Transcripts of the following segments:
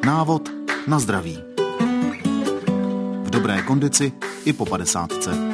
Návod na zdraví. V dobré kondici i po 50.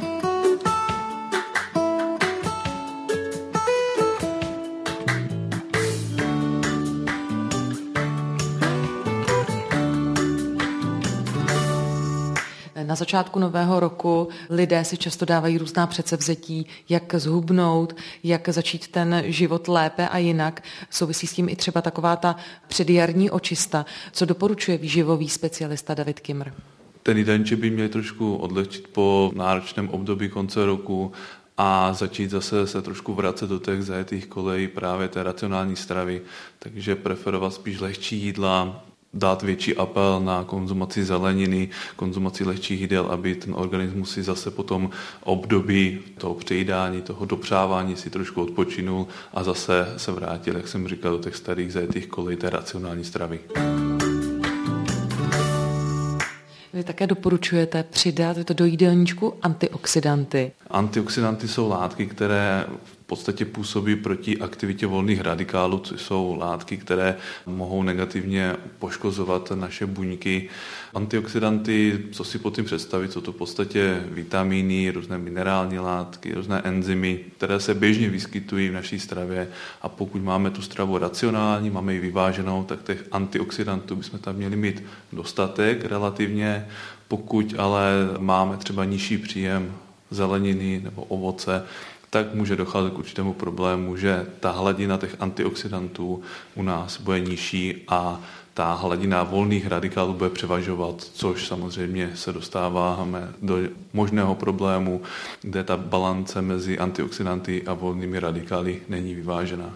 Na začátku nového roku lidé si často dávají různá předsevzetí, jak zhubnout, jak začít ten život lépe a jinak. Souvisí s tím i třeba taková ta předjarní očista. Co doporučuje výživový specialista David Kimr? Ten jídelníček by měl trošku odlehčit po náročném období konce roku a začít zase se trošku vracet do těch zajetých kolejí právě té racionální stravy. Takže preferovat spíš lehčí jídla, dát větší apel na konzumaci zeleniny, konzumaci lehčích jídel, aby ten organismus si zase po tom období toho přejídání, toho dopřávání si trošku odpočinul a zase se vrátil, jak jsem říkal, do těch starých zajetých kolejí té racionální stravy. Vy také doporučujete přidat do jídelníčku antioxidanty. Antioxidanty jsou látky, které v podstatě působí proti aktivitě volných radikálů, což jsou látky, které mohou negativně poškozovat naše buňky. Antioxidanty, co si pod tím představit, jsou to v podstatě vitamíny, různé minerální látky, různé enzymy, které se běžně vyskytují v naší stravě a pokud máme tu stravu racionální, máme ji vyváženou, tak těch antioxidantů bychom tam měli mít dostatek relativně. Pokud ale máme třeba nižší příjem zeleniny nebo ovoce, tak může docházet k určitému problému, že ta hladina těch antioxidantů u nás bude nižší a ta hladina volných radikálů bude převažovat, což samozřejmě se dostáváme do možného problému, kde ta balance mezi antioxidanty a volnými radikály není vyvážená.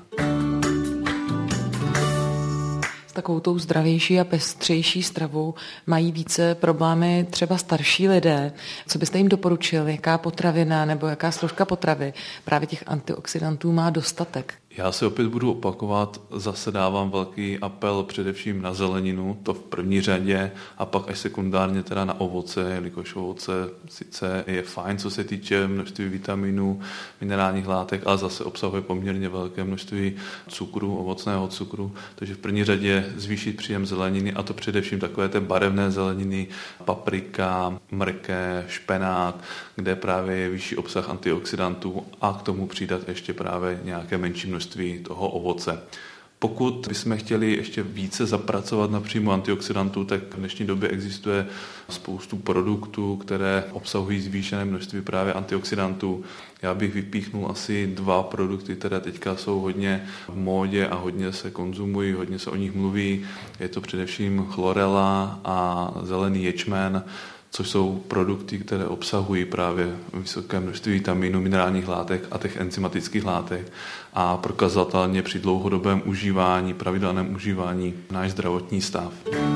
Takovou tou zdravější a pestřejší stravou mají více problémy třeba starší lidé. Co byste jim doporučil? Jaká potravina nebo jaká složka potravy právě těch antioxidantů má dostatek? Já se opět budu opakovat, zase dávám velký apel především na zeleninu, to v první řadě, a pak až sekundárně teda na ovoce, jelikož ovoce sice je fajn, co se týče množství vitaminů, minerálních látek, ale zase obsahuje poměrně velké množství cukru, ovocného cukru, takže v první řadě zvýšit příjem zeleniny, a to především takové té barevné zeleniny, paprika, mrkev, špenát, kde právě je vyšší obsah antioxidantů a k tomu přidat ještě právě nějaké menší množství toho ovoce. Pokud bychom chtěli ještě více zapracovat na příjmu antioxidantů, tak v dnešní době existuje spoustu produktů, které obsahují zvýšené množství právě antioxidantů. Já bych vypíchnul asi 2 produkty, které teďka jsou hodně v módě a hodně se konzumují, hodně se o nich mluví. Je to především chlorela a zelený ječmen, což jsou produkty, které obsahují právě vysoké množství vitaminů, minerálních látek a těch enzymatických látek a prokazatelně při dlouhodobém užívání, pravidelném užívání náš zdravotní stav.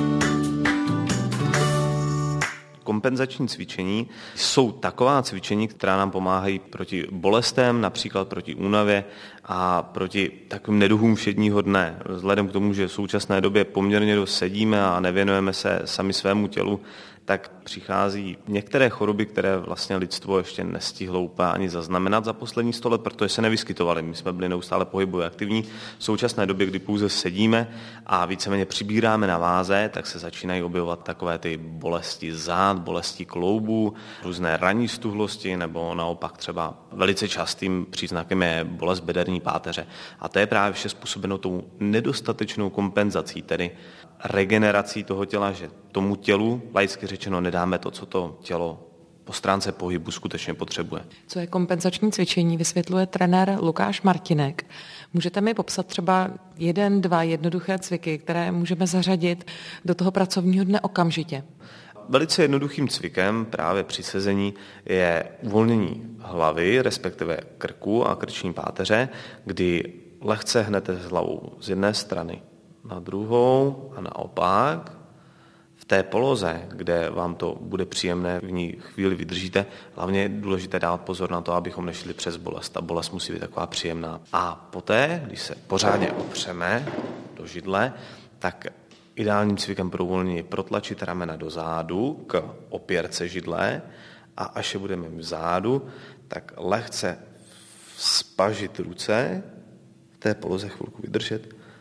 Kompenzační cvičení jsou taková cvičení, která nám pomáhají proti bolestem, například proti únavě a proti takovým neduhům všedního dne. Vzhledem k tomu, že v současné době poměrně dost sedíme a nevěnujeme se sami svému tělu, tak přichází některé choroby, které vlastně lidstvo ještě nestihlo úplně ani zaznamenat za poslední 100 let, protože se nevyskytovaly. My jsme byli neustále pohybově aktivní. V současné době, kdy pouze sedíme a víceméně přibíráme na váze, tak se začínají objevovat takové ty bolesti zád, bolesti kloubů, různé ranní stuhlosti, nebo naopak třeba velice častým příznakem je bolest bederní páteře. A to je právě vše způsobeno tou nedostatečnou kompenzací, tedy regenerací toho těla, že tomu tělu, laicky řečeno, nedáme to, co to tělo po stránce pohybu skutečně potřebuje. Co je kompenzační cvičení, vysvětluje trenér Lukáš Martinek. Můžete mi popsat třeba 1-2 jednoduché cviky, které můžeme zařadit do toho pracovního dne okamžitě? Velice jednoduchým cvikem právě při sezení je uvolnění hlavy, respektive krku a krční páteře, kdy lehce hnete s hlavou z jedné strany na druhou a naopak. V té poloze, kde vám to bude příjemné, v ní chvíli vydržíte, hlavně je důležité dát pozor na to, abychom nešli přes bolest. Ta bolest musí být taková příjemná. A poté, když se pořádně opřeme do židle, tak ideálním cvikem pro uvolnění je protlačit ramena do zádu k opěrce židle a až je budeme v zádu, tak lehce spažit ruce, v té poloze chvilku vydržet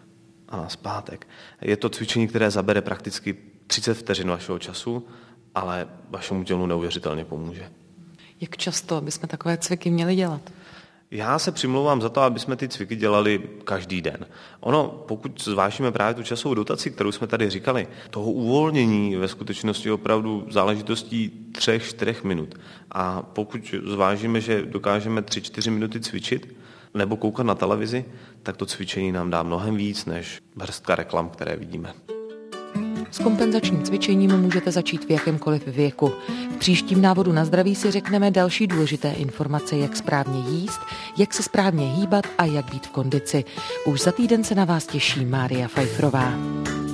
a nazpátek. Je to cvičení, které zabere prakticky 30 vteřin vašeho času, ale vašemu tělu neuvěřitelně pomůže. Jak často bychom takové cviky měli dělat? Já se přimlouvám za to, aby jsme ty cviky dělali každý den. Pokud zvážíme právě tu časovou dotaci, kterou jsme tady říkali, toho uvolnění ve skutečnosti opravdu záležitostí 3-4 minut. A pokud zvážíme, že dokážeme 3-4 minuty cvičit nebo koukat na televizi, tak to cvičení nám dá mnohem víc než hrstka reklam, které vidíme. S kompenzačním cvičením můžete začít v jakémkoliv věku. V příštím návodu na zdraví si řekneme další důležité informace, jak správně jíst, jak se správně hýbat a jak být v kondici. Už za týden se na vás těší Mária Pfeifferová.